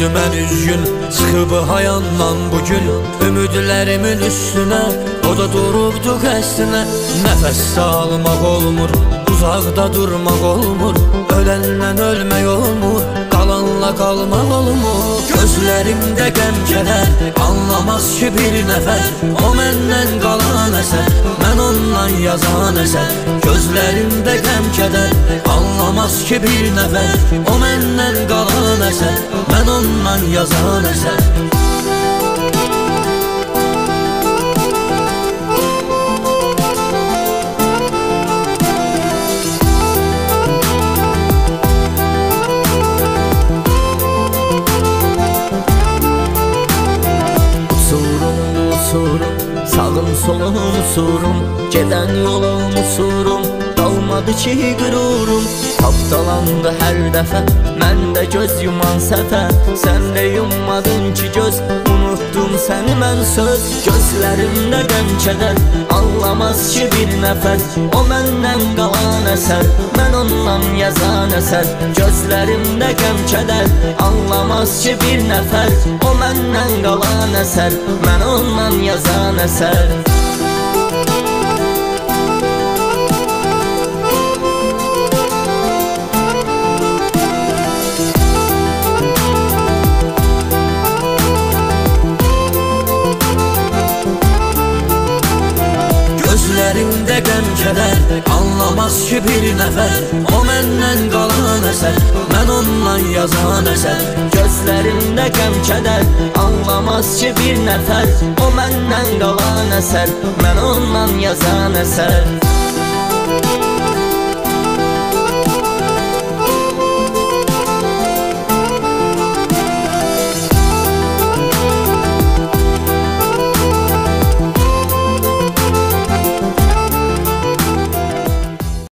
gündü mən üzgün, çıxıb hayandan bugün ümidlərimin üstünə, o da durubdu qəsdinə. Nəfəs almaq olmur, uzaqda durmaq olmur, öləndən ölmək olmur, qalanla qalmaq olmur. Gözlərimdə qəm kədər, anlamaz ki bir nəfər, o məndən qalan əsər, mən ondan yazan əsər. Gözlərimdə qəm kədər, anlamaz ki bir nəfər, o məndən qalan əsər, mən ondan yazan əsər. Sağım solum usurum, gedən yolum usurum, qalmadı ki qürurum. Tapdalandı hər dəfə, mən də göz yuman səfər, sən də yummadın ki göz, unutdum səni mən söz. Gözlərimdə qəm kədər, anlamaz ki bir nəfər, o məndən qalan əsər, mən ondan yazan əsər. Gözlərimdə qəm kədər, anlamaz ki bir nəfər, o məndən qalan əsər, mən ondan yazan əsər. Gözlərimdə qəm kədər, anlamaz ki bir nəfər, o məndən qalan əsər, mən ondan yazan əsər. Gözlərimdə qəm kədər, anlamaz ki bir nəfər, o məndən qalan əsər, mən ondan yazan əsər.